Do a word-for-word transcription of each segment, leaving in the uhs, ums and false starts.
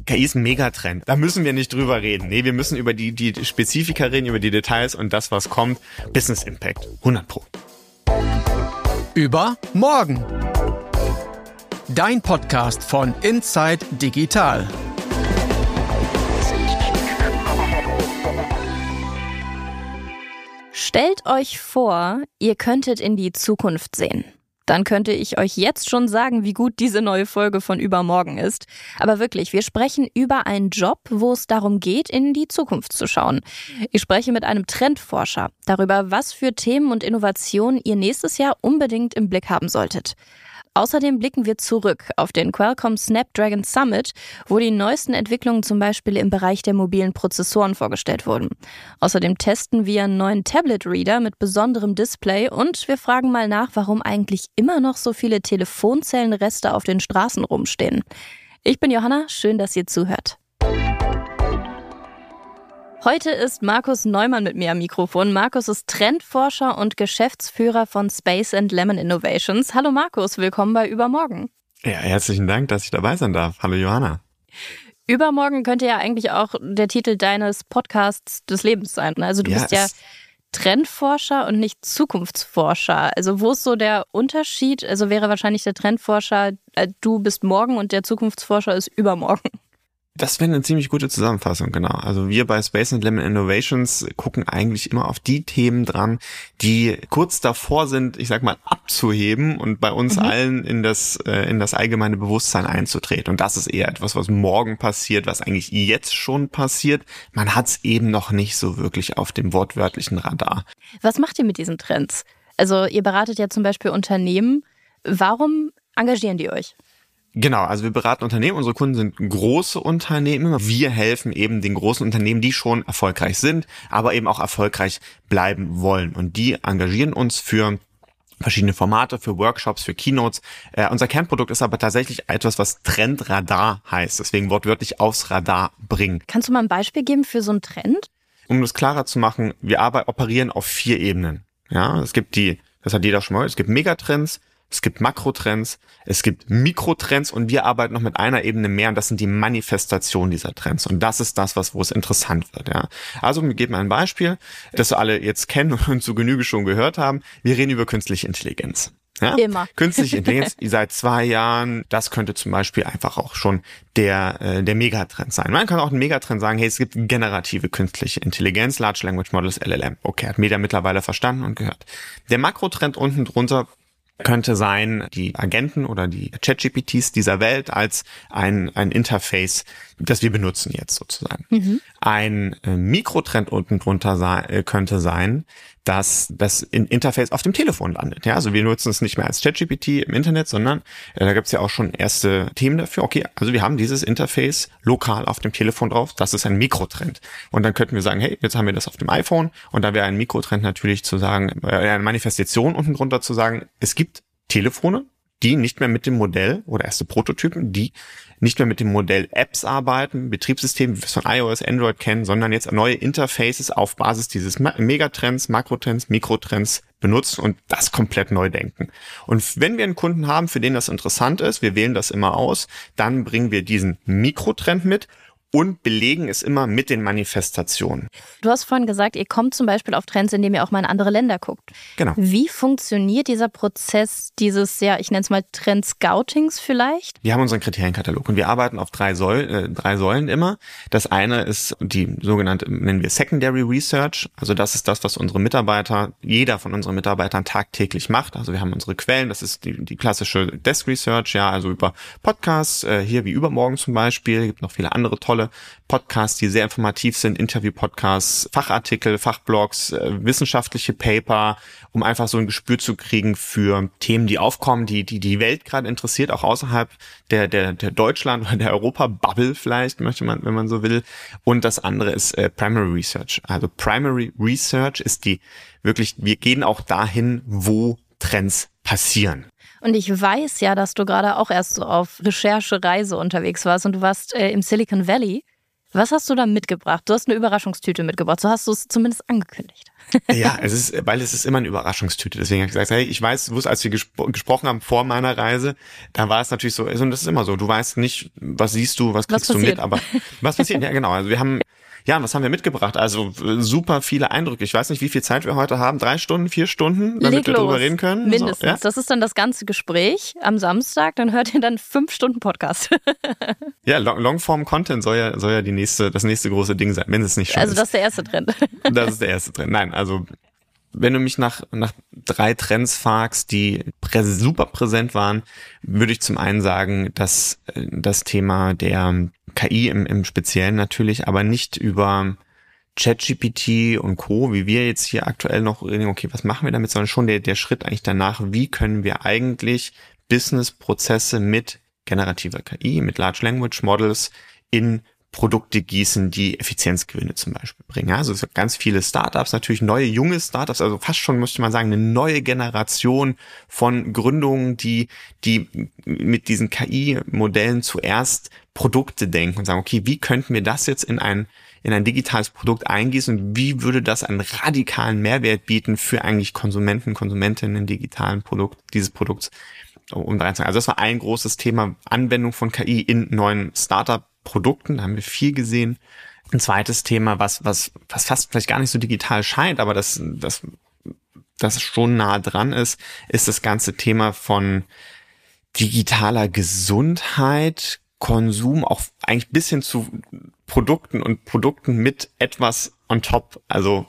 K I ist ein Megatrend. Da müssen wir nicht drüber reden. Nee, wir müssen über die, die Spezifika reden, über die Details und das, was kommt. Business Impact. hundert Pro. Über morgen. Dein Podcast von Inside Digital. Stellt euch vor, ihr könntet in die Zukunft sehen. Dann könnte ich euch jetzt schon sagen, wie gut diese neue Folge von Übermorgen ist. Aber wirklich, wir sprechen über einen Job, wo es darum geht, in die Zukunft zu schauen. Ich spreche mit einem Trendforscher darüber, was für Themen und Innovationen ihr nächstes Jahr unbedingt im Blick haben solltet. Außerdem blicken wir zurück auf den Qualcomm Snapdragon Summit, wo die neuesten Entwicklungen zum Beispiel im Bereich der mobilen Prozessoren vorgestellt wurden. Außerdem testen wir einen neuen Tablet-Reader mit besonderem Display und wir fragen mal nach, warum eigentlich immer noch so viele Telefonzellenreste auf den Straßen rumstehen. Ich bin Johanna, schön, dass ihr zuhört. Heute ist Markus Neumann mit mir am Mikrofon. Markus ist Trendforscher und Geschäftsführer von Space and Lemon Innovations. Hallo Markus, willkommen bei Übermorgen. Ja, herzlichen Dank, dass ich dabei sein darf. Hallo Johanna. Übermorgen könnte ja eigentlich auch der Titel deines Podcasts des Lebens sein. Also du ja, bist ja Trendforscher und nicht Zukunftsforscher. Also wo ist so der Unterschied? Also wäre wahrscheinlich der Trendforscher, du bist morgen und der Zukunftsforscher ist übermorgen. Das wäre eine ziemlich gute Zusammenfassung, genau. Also wir bei Space and Lemon Innovations gucken eigentlich immer auf die Themen dran, die kurz davor sind, ich sag mal, abzuheben und bei uns mhm. allen in das äh, in das allgemeine Bewusstsein einzutreten. Und das ist eher etwas, was morgen passiert, was eigentlich jetzt schon passiert. Man hat es eben noch nicht so wirklich auf dem wortwörtlichen Radar. Was macht ihr mit diesen Trends? Also ihr beratet ja zum Beispiel Unternehmen. Warum engagieren die euch? Genau, also wir beraten Unternehmen, unsere Kunden sind große Unternehmen. Wir helfen eben den großen Unternehmen, die schon erfolgreich sind, aber eben auch erfolgreich bleiben wollen. Und die engagieren uns für verschiedene Formate, für Workshops, für Keynotes. Äh, unser Kernprodukt ist aber tatsächlich etwas, was Trendradar heißt, deswegen wortwörtlich aufs Radar bringen. Kannst du mal ein Beispiel geben für so einen Trend? Um das klarer zu machen, wir arbeiten, operieren auf vier Ebenen. Ja, es gibt die, das hat jeder schon mal, es gibt Megatrends, es gibt Makrotrends, es gibt Mikrotrends und wir arbeiten noch mit einer Ebene mehr und das sind die Manifestationen dieser Trends. Und das ist das, was wo es interessant wird. Ja. Also wir geben ein Beispiel, das wir alle jetzt kennen und zu Genüge schon gehört haben. Wir reden über künstliche Intelligenz. Ja? Immer. Künstliche Intelligenz seit zwei Jahren, das könnte zum Beispiel einfach auch schon der äh, der Megatrend sein. Man kann auch ein Megatrend sagen, hey, es gibt generative künstliche Intelligenz, Large Language Models, L L M. Okay, hat Meta mittlerweile verstanden und gehört. Der Makrotrend unten drunter könnte sein, die Agenten oder die ChatGPTs dieser Welt als ein ein Interface, das wir benutzen jetzt sozusagen. Mhm. Ein äh, Mikrotrend unten drunter sei, äh, könnte sein, dass das Interface auf dem Telefon landet. Ja, also wir nutzen es nicht mehr als ChatGPT im Internet, sondern äh, da gibt es ja auch schon erste Themen dafür. Okay, also wir haben dieses Interface lokal auf dem Telefon drauf. Das ist ein Mikrotrend. Und dann könnten wir sagen, hey, jetzt haben wir das auf dem iPhone. Und da wäre ein Mikrotrend natürlich zu sagen, äh, eine Manifestation unten drunter zu sagen, es gibt Telefone, die nicht mehr mit dem Modell oder erste Prototypen, die nicht mehr mit dem Modell Apps arbeiten, Betriebssysteme, wie wir es von iOS, Android kennen, sondern jetzt neue Interfaces auf Basis dieses Megatrends, Makrotrends, Mikrotrends benutzen und das komplett neu denken. Und wenn wir einen Kunden haben, für den das interessant ist, wir wählen das immer aus, dann bringen wir diesen Mikrotrend mit und belegen es immer mit den Manifestationen. Du hast vorhin gesagt, ihr kommt zum Beispiel auf Trends, indem ihr auch mal in andere Länder guckt. Genau. Wie funktioniert dieser Prozess dieses, ja, ich nenne es mal Trend-Scoutings vielleicht? Wir haben unseren Kriterienkatalog und wir arbeiten auf drei Säulen, äh, drei Säulen immer. Das eine ist die sogenannte, nennen wir Secondary Research. Also das ist das, was unsere Mitarbeiter, jeder von unseren Mitarbeitern tagtäglich macht. Also wir haben unsere Quellen, das ist die, die klassische Desk Research, ja, also über Podcasts, äh, hier wie Übermorgen zum Beispiel, gibt noch viele andere tolle Podcasts, die sehr informativ sind, Interview-Podcasts, Fachartikel, Fachblogs, äh, wissenschaftliche Paper, um einfach so ein Gespür zu kriegen für Themen, die aufkommen, die die die Welt gerade interessiert, auch außerhalb der der der Deutschland oder der Europa-Bubble vielleicht, möchte man, wenn man so will. Und das andere ist äh, Primary Research. Also Primary Research ist die wirklich, wir gehen auch dahin, wo Trends passieren. Und ich weiß ja, dass du gerade auch erst so auf Recherchereise unterwegs warst und du warst äh, im Silicon Valley. Was hast du da mitgebracht? Du hast eine Überraschungstüte mitgebracht, so hast du es zumindest angekündigt. Ja, es ist, weil es ist immer eine Überraschungstüte. Deswegen habe ich gesagt, hey, ich weiß, du wusstest, als wir gespro- gesprochen haben vor meiner Reise, da war es natürlich so, und das ist immer so, du weißt nicht, was siehst du, was kriegst was du mit, aber was passiert? Ja, genau. Also wir haben, ja, was haben wir mitgebracht? Also super viele Eindrücke. Ich weiß nicht, wie viel Zeit wir heute haben. Drei Stunden, vier Stunden, damit Leg wir los. drüber reden können? Mindestens. So, ja? Das ist dann das ganze Gespräch am Samstag. Dann hört ihr dann fünf Stunden Podcast. Ja, Long- Longform-Content soll ja, soll ja die nächste, das nächste große Ding sein, wenn es nicht schon Also ist. das ist der erste Trend. Das ist der erste Trend. Nein, also wenn du mich nach nach drei Trends fragst, die prä- super präsent waren, würde ich zum einen sagen, dass äh, das Thema der K I im, im Speziellen natürlich, aber nicht über ChatGPT und Co., wie wir jetzt hier aktuell noch reden, okay, was machen wir damit, sondern schon der, der Schritt eigentlich danach, wie können wir eigentlich Business-Prozesse mit generativer K I, mit Large Language Models in Produkte gießen, die Effizienzgewinne zum Beispiel bringen. Ja, also es gibt ganz viele Startups, natürlich neue, junge Startups, also fast schon, müsste man sagen, eine neue Generation von Gründungen, die, die mit diesen K I-Modellen zuerst Produkte denken und sagen, okay, wie könnten wir das jetzt in ein in ein digitales Produkt eingießen und wie würde das einen radikalen Mehrwert bieten für eigentlich Konsumenten, Konsumentinnen im digitalen Produkt, dieses Produkts, um da reinzusagen. Also das war ein großes Thema, Anwendung von K I in neuen Startup-Produkten, da haben wir viel gesehen. Ein zweites Thema, was, was, was fast vielleicht gar nicht so digital scheint, aber das, das, das schon nah dran ist, ist das ganze Thema von digitaler Gesundheit, Konsum, auch eigentlich bis hin zu Produkten und Produkten mit etwas on top, also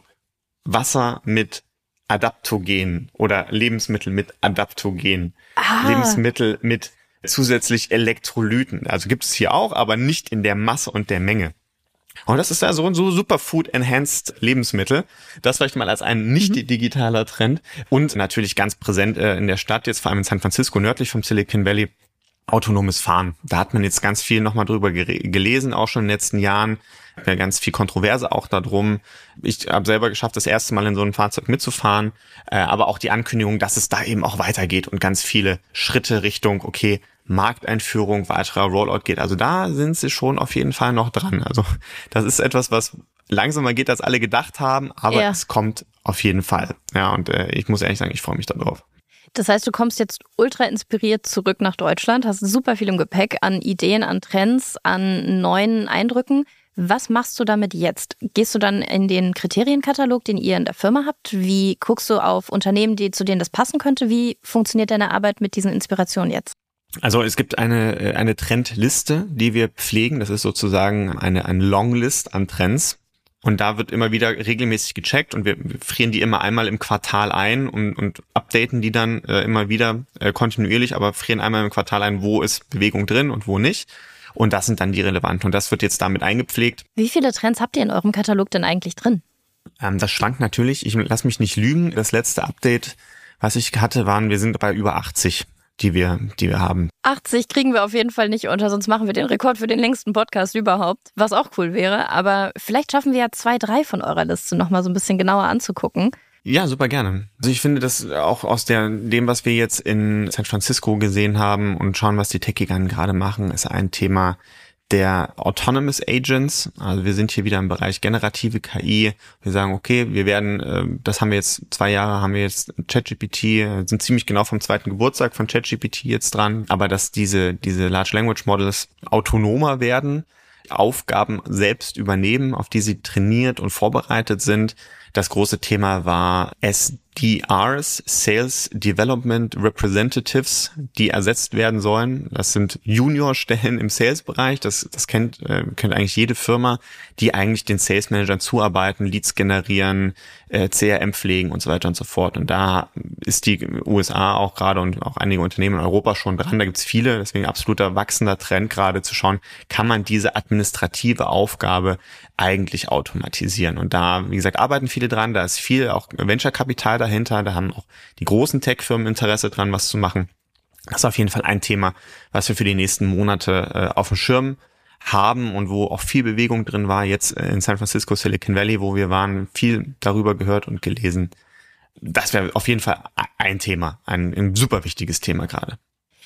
Wasser mit Adaptogen oder Lebensmittel mit Adaptogen, Ah. Lebensmittel mit zusätzlich Elektrolyten. Also gibt es hier auch, aber nicht in der Masse und der Menge. Und das ist ja so ein so Superfood-enhanced Lebensmittel. Das vielleicht mal als ein nicht digitaler Trend. Und natürlich ganz präsent äh, in der Stadt, jetzt vor allem in San Francisco, nördlich vom Silicon Valley, autonomes Fahren. Da hat man jetzt ganz viel nochmal drüber gere- gelesen, auch schon in den letzten Jahren. Ja, ganz viel Kontroverse auch darum. Ich habe selber geschafft, das erste Mal in so einem Fahrzeug mitzufahren, äh, aber auch die Ankündigung, dass es da eben auch weitergeht und ganz viele Schritte Richtung, okay, Markteinführung, weiterer Rollout geht. Also da sind sie schon auf jeden Fall noch dran. Also das ist etwas, was langsamer geht, als alle gedacht haben, aber Ja. es kommt auf jeden Fall. Ja, und äh, ich muss ehrlich sagen, ich freue mich darauf. Das heißt, du kommst jetzt ultra inspiriert zurück nach Deutschland, hast super viel im Gepäck an Ideen, an Trends, an neuen Eindrücken. Was machst du damit jetzt? Gehst du dann in den Kriterienkatalog, den ihr in der Firma habt? Wie guckst du auf Unternehmen, die zu denen das passen könnte? Wie funktioniert deine Arbeit mit diesen Inspirationen jetzt? Also es gibt eine eine Trendliste, die wir pflegen. Das ist sozusagen eine eine Longlist an Trends. Und da wird immer wieder regelmäßig gecheckt und wir frieren die immer einmal im Quartal ein und, und updaten die dann äh, immer wieder äh, kontinuierlich, aber frieren einmal im Quartal ein, wo ist Bewegung drin und wo nicht. Und das sind dann die relevanten. Und das wird jetzt damit eingepflegt. Wie viele Trends habt ihr in eurem Katalog denn eigentlich drin? Ähm, das schwankt natürlich. Ich lass mich nicht lügen. Das letzte Update, was ich hatte, waren, wir sind bei über achtzig, die wir, die wir haben. achtzig kriegen wir auf jeden Fall nicht unter, sonst machen wir den Rekord für den längsten Podcast überhaupt, was auch cool wäre. Aber vielleicht schaffen wir ja zwei, drei von eurer Liste nochmal so ein bisschen genauer anzugucken. Ja, super gerne. Also ich finde, dass auch aus der, dem, was wir jetzt in San Francisco gesehen haben und schauen, was die Tech-Giganten gerade machen, ist ein Thema der Autonomous Agents. Also wir sind hier wieder im Bereich generative K I. Wir sagen, okay, wir werden, das haben wir jetzt, zwei Jahre haben wir jetzt ChatGPT, sind ziemlich genau vom zweiten Geburtstag von ChatGPT jetzt dran, aber dass diese, diese Large Language Models autonomer werden, Aufgaben selbst übernehmen, auf die sie trainiert und vorbereitet sind. Das große Thema war S D Rs, Sales Development Representatives, die ersetzt werden sollen. Das sind Juniorstellen im Sales-Bereich. Das, das kennt, äh, kennt eigentlich jede Firma, die eigentlich den Sales-Managern zuarbeiten, Leads generieren, äh, C R M pflegen und so weiter und so fort. Und da ist die U S A auch gerade und auch einige Unternehmen in Europa schon dran. Da gibt's viele, deswegen absoluter wachsender Trend gerade zu schauen, kann man diese administrative Aufgabe eigentlich automatisieren. Und da, wie gesagt, arbeiten viele dran. Da ist viel auch Venture-Kapital dahinter. Da haben auch die großen Tech-Firmen Interesse dran, was zu machen. Das ist auf jeden Fall ein Thema, was wir für die nächsten Monate äh, auf dem Schirm haben und wo auch viel Bewegung drin war. Jetzt äh, in San Francisco, Silicon Valley, wo wir waren, viel darüber gehört und gelesen. Das wäre auf jeden Fall ein Thema, ein, ein super wichtiges Thema gerade.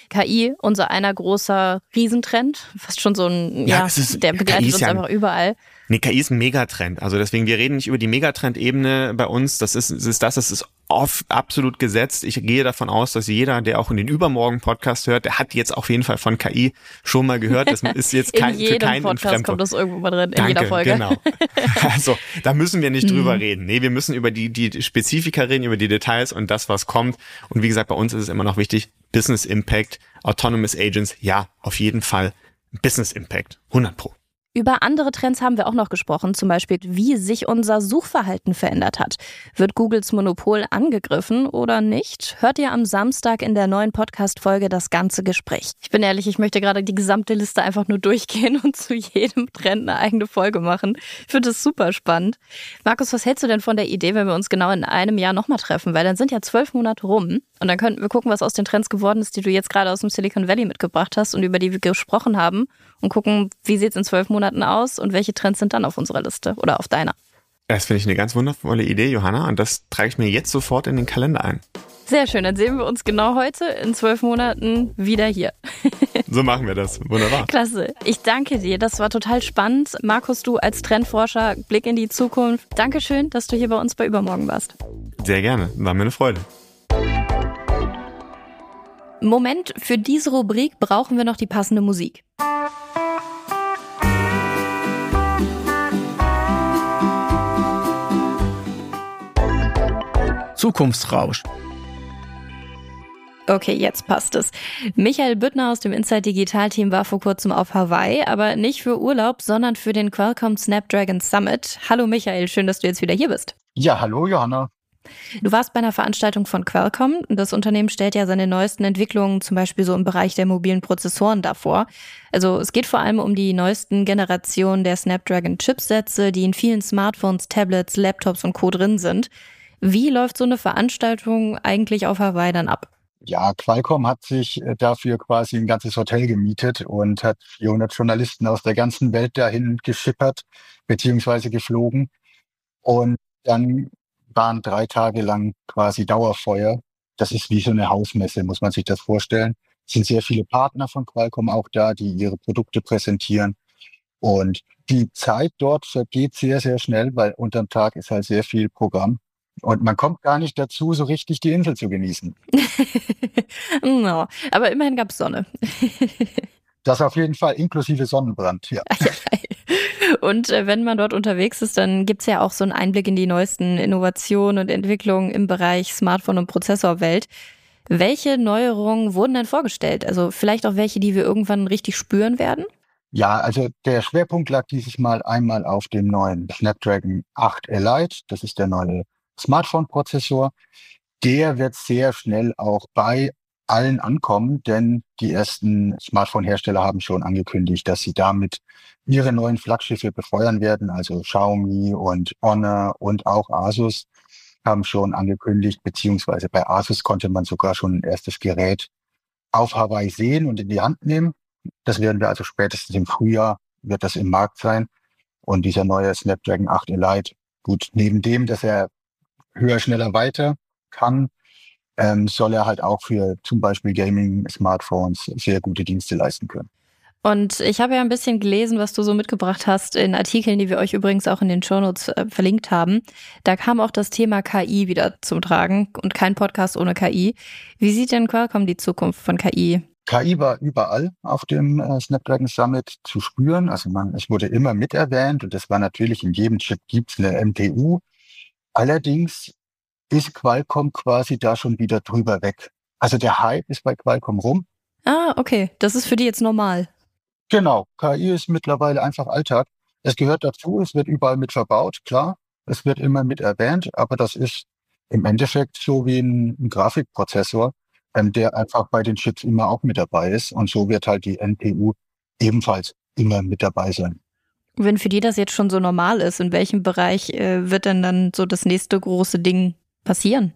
K I, unser einer großer Riesentrend, fast schon so ein, ja, ja ist, der begleitet uns ja einfach überall. Nee, K I ist ein Megatrend. Also deswegen, wir reden nicht über die Megatrend-Ebene bei uns. Das ist, das ist das, das ist oft absolut gesetzt. Ich gehe davon aus, dass jeder, der auch in den Übermorgen-Podcast hört, der hat jetzt auf jeden Fall von K I schon mal gehört. Das ist jetzt kein, in für keinen Podcast kommt das irgendwo mal drin, in Danke, jeder Folge. Genau. Also da müssen wir nicht drüber reden. Nee, wir müssen über die, die Spezifika reden, über die Details und das, was kommt. Und wie gesagt, bei uns ist es immer noch wichtig, Business Impact, Autonomous Agents, ja, auf jeden Fall Business Impact, hundert Pro. Über andere Trends haben wir auch noch gesprochen, zum Beispiel, wie sich unser Suchverhalten verändert hat. Wird Googles Monopol angegriffen oder nicht? Hört ihr am Samstag in der neuen Podcast-Folge das ganze Gespräch. Ich bin ehrlich, ich möchte gerade die gesamte Liste einfach nur durchgehen und zu jedem Trend eine eigene Folge machen. Ich finde das super spannend. Markus, was hältst du denn von der Idee, wenn wir uns genau in einem Jahr nochmal treffen? Weil dann sind ja zwölf Monate rum und dann könnten wir gucken, was aus den Trends geworden ist, die du jetzt gerade aus dem Silicon Valley mitgebracht hast und über die wir gesprochen haben und gucken, wie sieht es in zwölf Monaten aus und welche Trends sind dann auf unserer Liste oder auf deiner. Das finde ich eine ganz wundervolle Idee, Johanna, und das trage ich mir jetzt sofort in den Kalender ein. Sehr schön, dann sehen wir uns genau heute in zwölf Monaten wieder hier. So machen wir das, wunderbar. Klasse, ich danke dir, das war total spannend. Markus, du als Trendforscher, Blick in die Zukunft. Dankeschön, dass du hier bei uns bei Übermorgen warst. Sehr gerne, war mir eine Freude. Moment, für diese Rubrik brauchen wir noch die passende Musik. Zukunftsrausch. Okay, jetzt passt es. Michael Büttner aus dem Inside Digital Team war vor kurzem auf Hawaii, aber nicht für Urlaub, sondern für den Qualcomm Snapdragon Summit. Hallo Michael, schön, dass du jetzt wieder hier bist. Ja, hallo Johanna. Du warst bei einer Veranstaltung von Qualcomm. Das Unternehmen stellt ja seine neuesten Entwicklungen zum Beispiel so im Bereich der mobilen Prozessoren davor. Also es geht vor allem um die neuesten Generationen der Snapdragon-Chipsätze, die in vielen Smartphones, Tablets, Laptops und Co. drin sind. Wie läuft so eine Veranstaltung eigentlich auf Hawaii dann ab? Ja, Qualcomm hat sich dafür quasi ein ganzes Hotel gemietet und hat vierhundert Journalisten aus der ganzen Welt dahin geschippert beziehungsweise geflogen. Und dann waren drei Tage lang quasi Dauerfeuer. Das ist wie so eine Hausmesse, muss man sich das vorstellen. Es sind sehr viele Partner von Qualcomm auch da, die ihre Produkte präsentieren. Und die Zeit dort vergeht sehr, sehr schnell, weil unterm Tag ist halt sehr viel Programm. Und man kommt gar nicht dazu, so richtig die Insel zu genießen. No, aber immerhin gab es Sonne. Das auf jeden Fall, inklusive Sonnenbrand, ja. Und äh, wenn man dort unterwegs ist, dann gibt's ja auch so einen Einblick in die neuesten Innovationen und Entwicklungen im Bereich Smartphone- und Prozessorwelt. Welche Neuerungen wurden denn vorgestellt? Also vielleicht auch welche, die wir irgendwann richtig spüren werden? Ja, also der Schwerpunkt lag dieses Mal einmal auf dem neuen Snapdragon acht Elite. Das ist der neue Smartphone-Prozessor. Der wird sehr schnell auch bei allen ankommen, denn die ersten Smartphone-Hersteller haben schon angekündigt, dass sie damit ihre neuen Flaggschiffe befeuern werden. Also Xiaomi und Honor und auch Asus haben schon angekündigt, beziehungsweise bei Asus konnte man sogar schon ein erstes Gerät auf Hawaii sehen und in die Hand nehmen. Das werden wir also spätestens im Frühjahr, wird das im Markt sein. Und dieser neue Snapdragon acht Elite, gut, neben dem, dass er höher, schneller, weiter kann, ähm, soll er halt auch für zum Beispiel Gaming-Smartphones sehr gute Dienste leisten können. Und ich habe ja ein bisschen gelesen, was du so mitgebracht hast in Artikeln, die wir euch übrigens auch in den Shownotes äh, verlinkt haben. Da kam auch das Thema K I wieder zum Tragen und kein Podcast ohne K I. Wie sieht denn Qualcomm die Zukunft von K I? K I war überall auf dem äh, Snapdragon Summit zu spüren. Also man, es wurde immer mit erwähnt und das war natürlich in jedem Chip gibt's eine M P U. Allerdings ist Qualcomm quasi da schon wieder drüber weg. Also der Hype ist bei Qualcomm rum. Ah, okay. Das ist für die jetzt normal. Genau. K I ist mittlerweile einfach Alltag. Es gehört dazu, es wird überall mit verbaut, klar. Es wird immer mit erwähnt, aber das ist im Endeffekt so wie ein, ein Grafikprozessor, ähm, der einfach bei den Chips immer auch mit dabei ist. Und so wird halt die N P U ebenfalls immer mit dabei sein. Wenn für die das jetzt schon so normal ist, in welchem Bereich äh, wird denn dann so das nächste große Ding passieren?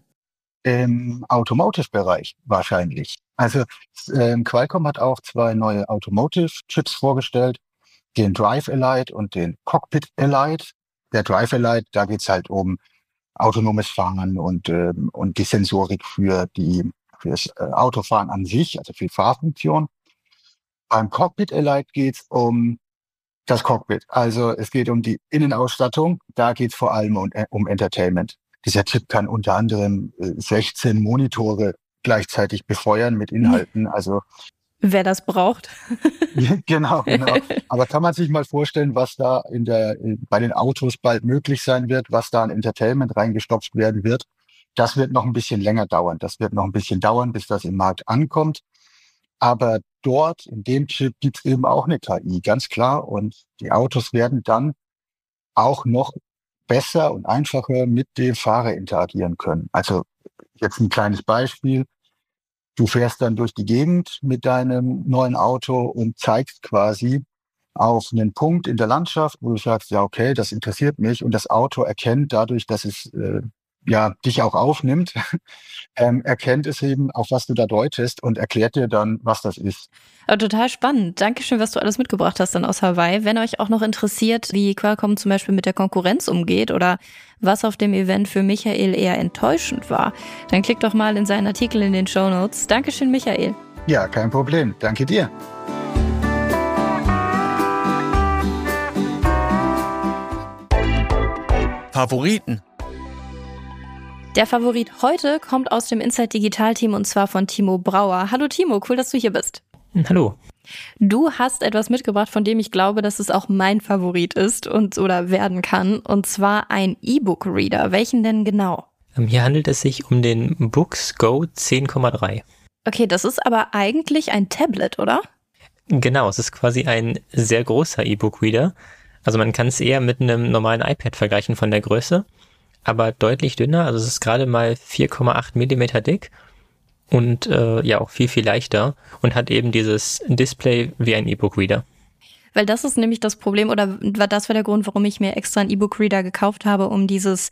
Im Automotive-Bereich wahrscheinlich. Also ähm, Qualcomm hat auch zwei neue Automotive-Chips vorgestellt, den Drive Elite und den Cockpit Elite. Der Drive Elite, da geht's halt um autonomes Fahren und, ähm, und die Sensorik für die fürs äh, Autofahren an sich, also für Fahrfunktion. Beim Cockpit Elite geht es um das Cockpit. Also es geht um die Innenausstattung. Da geht es vor allem um, um Entertainment. Dieser Chip kann unter anderem äh, sechzehn Monitore gleichzeitig befeuern mit Inhalten. Also wer das braucht. genau, genau. Aber kann man sich mal vorstellen, was da in der bei den Autos bald möglich sein wird, was da an Entertainment reingestopft werden wird? Das wird noch ein bisschen länger dauern. Das wird noch ein bisschen dauern, bis das im Markt ankommt. Aber dort, in dem Chip, gibt's eben auch eine K I, ganz klar. Und die Autos werden dann auch noch besser und einfacher mit dem Fahrer interagieren können. Also jetzt ein kleines Beispiel. Du fährst dann durch die Gegend mit deinem neuen Auto und zeigst quasi auf einen Punkt in der Landschaft, wo du sagst, ja, okay, das interessiert mich. Und das Auto erkennt dadurch, dass es äh, ja dich auch aufnimmt, ähm, erkennt es eben, auf was du da deutest und erklärt dir dann, was das ist. Aber total spannend. Dankeschön, was du alles mitgebracht hast dann aus Hawaii. Wenn euch auch noch interessiert, wie Qualcomm zum Beispiel mit der Konkurrenz umgeht oder was auf dem Event für Michael eher enttäuschend war, dann klickt doch mal in seinen Artikel in den Shownotes. Dankeschön, Michael. Ja, kein Problem. Danke dir. Favoriten. Der Favorit heute kommt aus dem Inside Digital Team und zwar von Timo Brauer. Hallo Timo, cool, dass du hier bist. Hallo. Du hast etwas mitgebracht, von dem ich glaube, dass es auch mein Favorit ist und oder werden kann, und zwar ein E-Book-Reader. Welchen denn genau? Hier handelt es sich um den Boox Go zehn Komma drei. Okay, das ist aber eigentlich ein Tablet, oder? Genau, es ist quasi ein sehr großer E-Book-Reader. Also man kann es eher mit einem normalen iPad vergleichen von der Größe, aber deutlich dünner. Also es ist gerade mal vier Komma acht Millimeter dick und äh, ja auch viel, viel leichter und hat eben dieses Display wie ein E-Book-Reader. Weil das ist nämlich das Problem, oder das war der Grund, warum ich mir extra einen E-Book-Reader gekauft habe, um dieses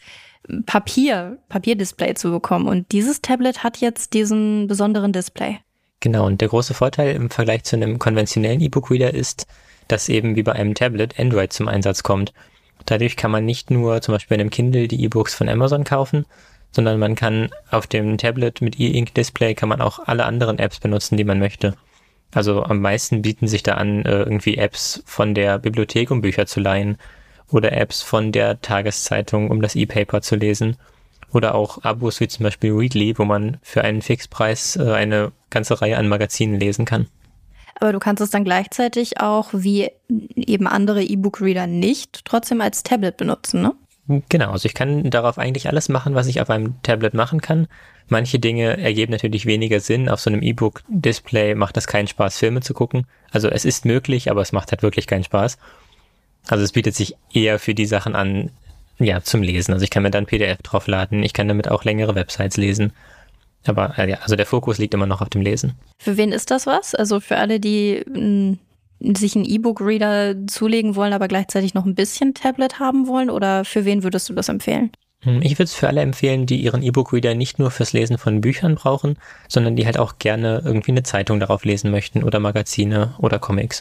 Papier, Papierdisplay zu bekommen. Und dieses Tablet hat jetzt diesen besonderen Display. Genau, und der große Vorteil im Vergleich zu einem konventionellen E-Book-Reader ist, dass eben wie bei einem Tablet Android zum Einsatz kommt. Dadurch kann man nicht nur zum Beispiel bei einem Kindle die E-Books von Amazon kaufen, sondern man kann auf dem Tablet mit E-Ink-Display kann man auch alle anderen Apps benutzen, die man möchte. Also am meisten bieten sich da an äh, irgendwie Apps von der Bibliothek, um Bücher zu leihen, oder Apps von der Tageszeitung, um das E-Paper zu lesen, oder auch Abos wie zum Beispiel Readly, wo man für einen Fixpreis äh, eine ganze Reihe an Magazinen lesen kann. Aber du kannst es dann gleichzeitig auch, wie eben andere E-Book-Reader nicht, trotzdem als Tablet benutzen, ne? Genau, also ich kann darauf eigentlich alles machen, was ich auf einem Tablet machen kann. Manche Dinge ergeben natürlich weniger Sinn. Auf so einem E-Book-Display macht das keinen Spaß, Filme zu gucken. Also es ist möglich, aber es macht halt wirklich keinen Spaß. Also es bietet sich eher für die Sachen an, ja, zum Lesen. Also ich kann mir dann P D F draufladen, ich kann damit auch längere Websites lesen. Aber äh, ja, also der Fokus liegt immer noch auf dem Lesen. Für wen ist das was? Also für alle, die mh, sich einen E-Book-Reader zulegen wollen, aber gleichzeitig noch ein bisschen Tablet haben wollen? Oder für wen würdest du das empfehlen? Ich würde es für alle empfehlen, die ihren E-Book-Reader nicht nur fürs Lesen von Büchern brauchen, sondern die halt auch gerne irgendwie eine Zeitung darauf lesen möchten oder Magazine oder Comics.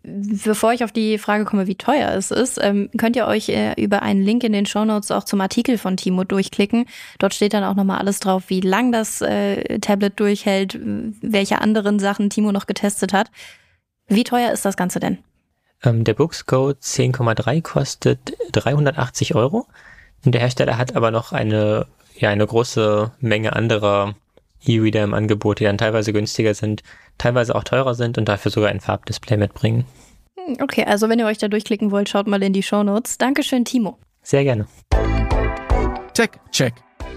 Bevor ich auf die Frage komme, wie teuer es ist, ähm, könnt ihr euch äh, über einen Link in den Shownotes auch zum Artikel von Timo durchklicken. Dort steht dann auch nochmal alles drauf, wie lang das äh, Tablet durchhält, welche anderen Sachen Timo noch getestet hat. Wie teuer ist das Ganze denn? Ähm, der Boox Go zehn Komma drei kostet dreihundertachtzig Euro. Und der Hersteller hat aber noch eine, ja, eine große Menge anderer E-Reader im Angebot, die dann teilweise günstiger sind, teilweise auch teurer sind und dafür sogar ein Farbdisplay mitbringen. Okay, also wenn ihr euch da durchklicken wollt, schaut mal in die Shownotes. Dankeschön, Timo. Sehr gerne. Tech Check.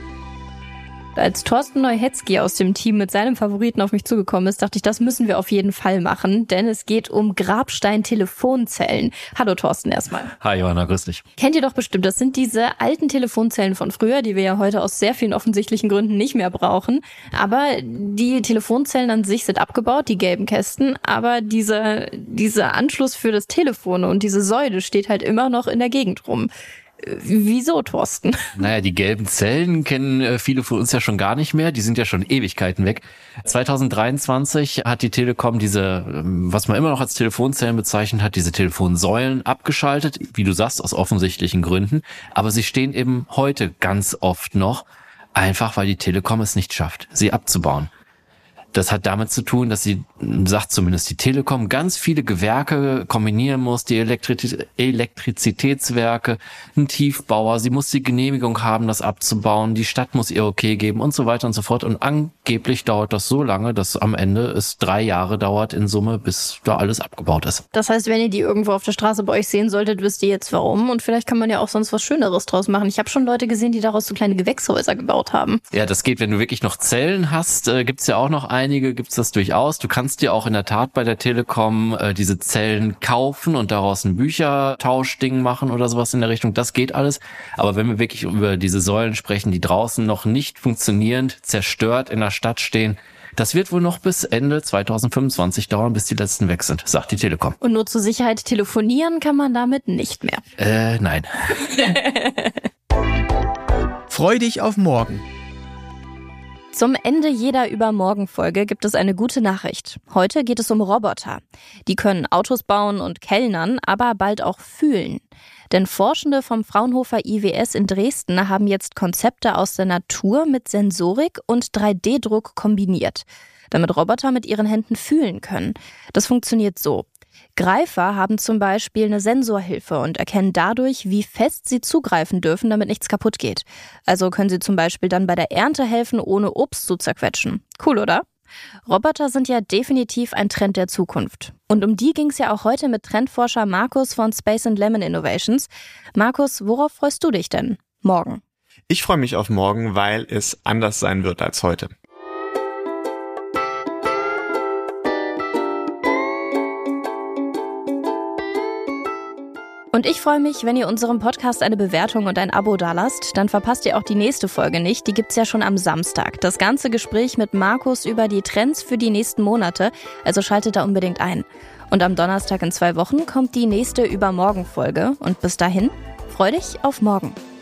Als Thorsten Neuhetzky aus dem Team mit seinem Favoriten auf mich zugekommen ist, dachte ich, das müssen wir auf jeden Fall machen, denn es geht um Grabstein-Telefonzellen. Hallo Thorsten erstmal. Hi Johanna, grüß dich. Kennt ihr doch bestimmt, das sind diese alten Telefonzellen von früher, die wir ja heute aus sehr vielen offensichtlichen Gründen nicht mehr brauchen. Aber die Telefonzellen an sich sind abgebaut, die gelben Kästen, aber dieser, dieser Anschluss für das Telefon und diese Säule steht halt immer noch in der Gegend rum. Wieso, Thorsten? Naja, die gelben Zellen kennen viele von uns ja schon gar nicht mehr. Die sind ja schon Ewigkeiten weg. zwanzig dreiundzwanzig hat die Telekom diese, was man immer noch als Telefonzellen bezeichnet hat, diese Telefonsäulen abgeschaltet. Wie du sagst, aus offensichtlichen Gründen. Aber sie stehen eben heute ganz oft noch, einfach weil die Telekom es nicht schafft, sie abzubauen. Das hat damit zu tun, dass sie, sagt zumindest die Telekom, ganz viele Gewerke kombinieren muss, die Elektri- Elektrizitätswerke, ein Tiefbauer, sie muss die Genehmigung haben, das abzubauen, die Stadt muss ihr okay geben und so weiter und so fort. Und angeblich dauert das so lange, dass am Ende es drei Jahre dauert in Summe, bis da alles abgebaut ist. Das heißt, wenn ihr die irgendwo auf der Straße bei euch sehen solltet, wisst ihr jetzt warum. Und vielleicht kann man ja auch sonst was Schöneres draus machen. Ich habe schon Leute gesehen, die daraus so kleine Gewächshäuser gebaut haben. Ja, das geht, wenn du wirklich noch Zellen hast, äh, gibt's ja auch noch einige, gibt's das durchaus. Du kannst dir auch in der Tat bei der Telekom äh, diese Zellen kaufen und daraus ein Büchertauschding machen oder sowas in der Richtung. Das geht alles. Aber wenn wir wirklich über diese Säulen sprechen, die draußen noch nicht funktionierend, zerstört in der Stadt stehen, das wird wohl noch bis Ende zwanzig fünfundzwanzig dauern, bis die letzten weg sind, sagt die Telekom. Und nur zur Sicherheit, telefonieren kann man damit nicht mehr. Äh, nein. Freu dich auf morgen. Zum Ende jeder Übermorgen-Folge gibt es eine gute Nachricht. Heute geht es um Roboter. Die können Autos bauen und kellnern, aber bald auch fühlen. Denn Forschende vom Fraunhofer I W S in Dresden haben jetzt Konzepte aus der Natur mit Sensorik und drei D Druck kombiniert, damit Roboter mit ihren Händen fühlen können. Das funktioniert so. Greifer haben zum Beispiel eine Sensorhilfe und erkennen dadurch, wie fest sie zugreifen dürfen, damit nichts kaputt geht. Also können sie zum Beispiel dann bei der Ernte helfen, ohne Obst zu zerquetschen. Cool, oder? Roboter sind ja definitiv ein Trend der Zukunft. Und um die ging es ja auch heute mit Trendforscher Markus von Space and Lemon Innovations. Markus, worauf freust du dich denn morgen? Ich freue mich auf morgen, weil es anders sein wird als heute. Und ich freue mich, wenn ihr unserem Podcast eine Bewertung und ein Abo dalasst, dann verpasst ihr auch die nächste Folge nicht. Die gibt's ja schon am Samstag. Das ganze Gespräch mit Markus über die Trends für die nächsten Monate. Also schaltet da unbedingt ein. Und am Donnerstag in zwei Wochen kommt die nächste Übermorgen-Folge. Und bis dahin, freu dich auf morgen.